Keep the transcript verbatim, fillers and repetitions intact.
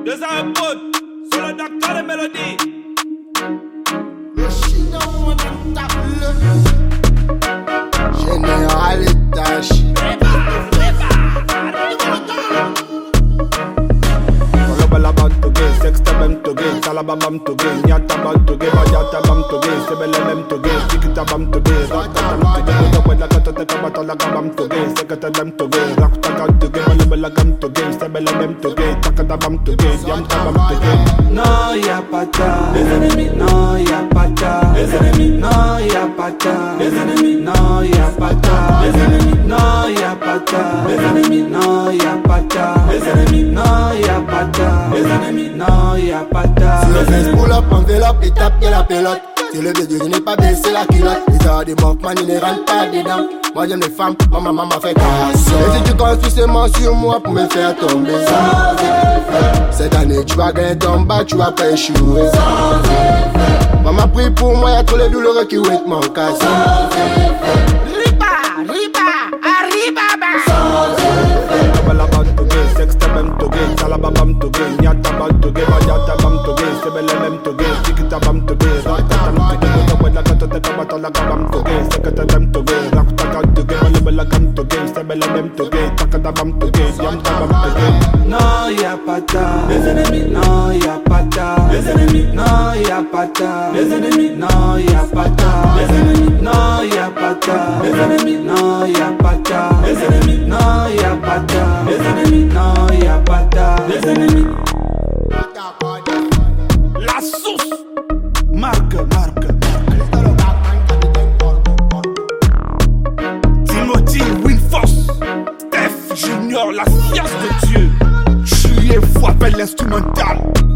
Deux un pote, sur le docteur de mélodie. Le chignon, on tape le Général Itachi. Balabam toge, sexta bam toge, salabam toge, nyata bam toge, bayata bam toge, sebele bam toge, tikita bam toge, rakta bam toge, wala kata teka batala bam toge, sekata bam toge, rakta bam toge, balabala bam toge, sebele bam toge, takata bam toge, yamta bam toge. Non y'a pas ta, les ennemis, non y'a pas ta, les ennemis, non y'a pas ta, les ennemis, non y'a pas ta, les ennemis, non y'a pas ta, les ennemis, non y'a pas ta, les ennemis, non y'a pas ta. Les ennemis, non, y'a pas ta. Si le fils pull up, enveloppe, il tape, y'a la pelote. Si le vieux il n'est pas baissé la culotte. Les heures des Mockman, il ne rentre pas dedans. Moi j'aime les femmes, ma maman m'a fait casse. Et si tu construis seulement sur moi pour me faire tomber sans effet. Cette année tu vas gagner ton bac, tu vas pas échouer sans effet. Maman prie pour moi, y'a trop les douleurs qui ouettent mon cas sans effet. Riba, riba, arriba, sans effet. Balabam toge, sexta bam toge, salabam toge, nyata bam toge, bayata bam toge, sebele bam toge, tikita bam toge, rakta bam toge, wala kata teka batala bam toge, sekata bam toge, rakta bam toge, balabala bam toge, sebele bam toge, takata bam toge, yamta bam toge. Non y'a pas ta, les ennemis, non y'a pas ta, les ennemis, non y'a pas ta, les ennemis, non y'a pas ta, les ennemis, non y'a pas ta, les ennemis, non y'a pas ta, les ennemis, non y'a pas ta, les ennemis, non y'a pas ta, les ennemis. La sauce, marque, marque, Timothy Winforce, Steph Junior, la science de Dieu. Je suis et vous appelle l'instrumental.